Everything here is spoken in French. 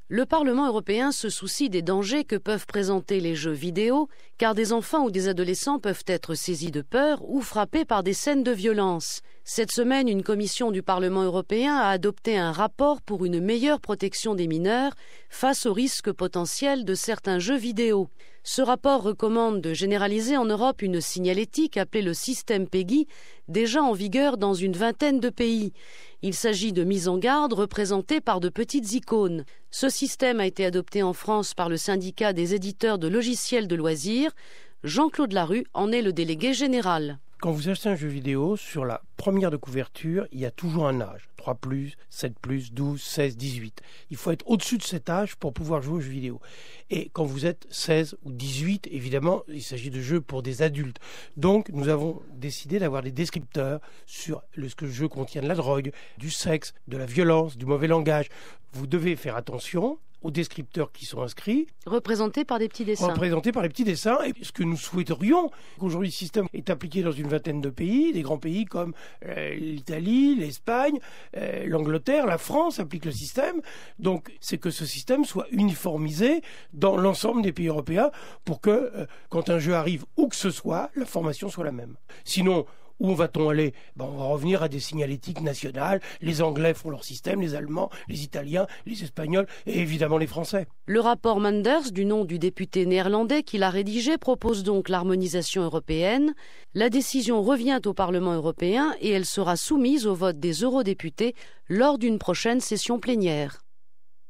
Le Parlement européen se soucie des dangers que peuvent présenter les jeux vidéo, car des enfants ou des adolescents peuvent être saisis de peur ou frappés par des scènes de violence. Cette semaine, une commission du Parlement européen a adopté un rapport pour une meilleure protection des mineurs face aux risques potentiels de certains jeux vidéo. Ce rapport recommande de généraliser en Europe une signalétique appelée le système PEGI, déjà en vigueur dans une vingtaine de pays. Il s'agit de mises en garde représentées par de petites icônes. Ce système a été adopté en France par le syndicat des éditeurs de logiciels de loisirs. Jean-Claude Larue en est le délégué général. Quand vous achetez un jeu vidéo, sur la première de couverture, il y a toujours un âge. 3+, 7+, 12, 16, 18. Il faut être au-dessus de cet âge pour pouvoir jouer aux jeux vidéo. Et quand vous êtes 16 ou 18, évidemment, il s'agit de jeux pour des adultes. Donc, nous avons décidé d'avoir des descripteurs sur ce que le jeu contient de la drogue, du sexe, de la violence, du mauvais langage. Vous devez faire attention aux descripteurs qui sont inscrits. Représentés par des petits dessins. Représentés par les petits dessins. Et ce que nous souhaiterions, qu'aujourd'hui le système est appliqué dans une vingtaine de pays, des grands pays comme l'Italie, l'Espagne, l'Angleterre, la France applique le système. Donc c'est que ce système soit uniformisé dans l'ensemble des pays européens pour que quand un jeu arrive où que ce soit, la formation soit la même. Sinon, où va-t-on aller ? On va revenir à des signalétiques nationales. Les Anglais font leur système, les Allemands, les Italiens, les Espagnols et évidemment les Français. Le rapport Manders, du nom du député néerlandais qui l'a rédigé, propose donc l'harmonisation européenne. La décision revient au Parlement européen et elle sera soumise au vote des eurodéputés lors d'une prochaine session plénière.